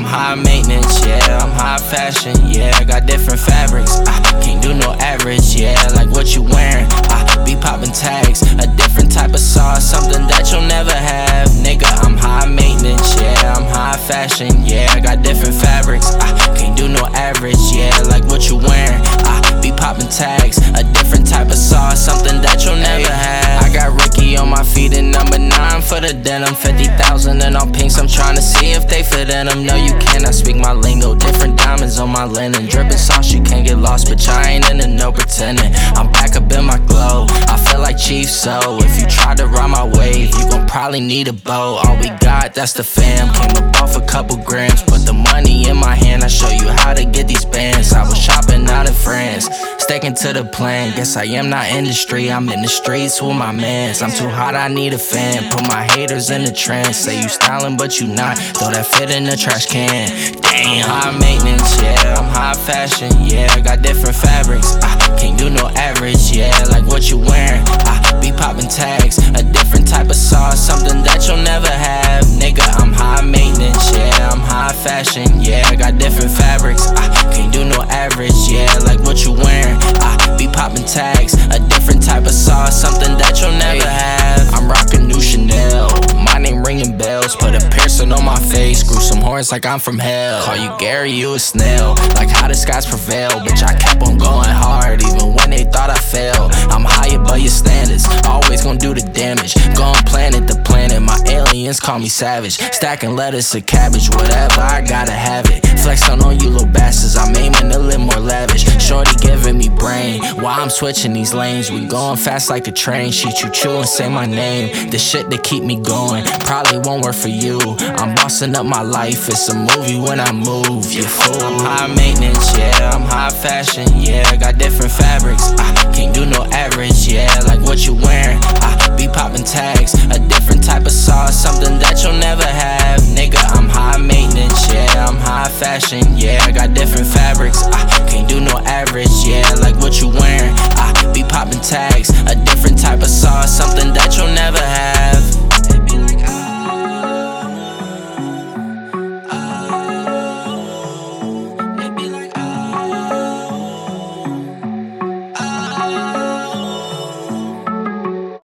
high maintenance, yeah, I'm high fashion, yeah, I got different fabrics, I can't do no average, yeah, like what you wearing, I be popping tags, a different type of sauce, something that you'll never have, nigga, I'm high maintenance, yeah, I'm high fashion, yeah, I got different fabrics, I can't do no average, yeah, like what you wearing, I be popping tags, a different type of sauce, something that you'll never have. I got Ricky on my feet and number 9 for the denim, 50,000 and all pinks, I'm tryna see if they fit in them. No, you can't, I speak my lingo, different diamonds on my linen, dripping sauce, you can't get lost, but I ain't into no pretending. I'm back up in my glow, I feel like Chief, so if you try to ride my wave, you gon' probably need a bow. All we got, that's the fam, came up off a couple grams, put the money in my hand, I show you how to get these bands. I was shopping out in France, sticking to the plan, guess I am not industry, I'm in the streets with my mans. I'm too hot, I need a fan, put my haters in the trance, say you styling but you not, throw that fit in the trash can. Damn, high maintenance, yeah, I'm high fashion, yeah, I got different fabrics, I can't do no average, yeah, like what you wearing, I be popping tags, a different type of sauce, something that you'll never have, nigga, I'm high maintenance, yeah, I'm high fashion, yeah, I got different fabrics, I can't do no average, yeah, like what you wearing, I be popping tags, a different type of sauce, something that you'll never have. I'm rocking new Chanel, my name ringing bells, put a piercing on my face, grew some horns like I'm from hell. Call you Gary, you a snail, like how the skies prevail, bitch, I kept on going hard, even when they thought I failed. I'm high above your standards, always gonna do the damage, going planet to planet, my aliens call me savage, stacking lettuce or cabbage, whatever, I gotta have it, flexing on you little bastards, I'm aiming a little more lavish, shorty giving me brain, while I'm switching these lanes, we going fast like a train, she choo-choo and say my name, the shit that keep me going, probably won't work for you, I'm bossing up my life, it's a movie when I move, you fool. I'm high maintenance, yeah, I'm high fashion, yeah, I got different fabrics, I can't do no average, yeah, like what you wearing, I be popping tags, a different type of sauce, something that you'll never have, nigga, I'm high maintenance, yeah, I'm high fashion, yeah, I got different fabrics, I can't do no average, yeah, like what you wearing, I be popping tags, a different type of sauce, something that you'll never have.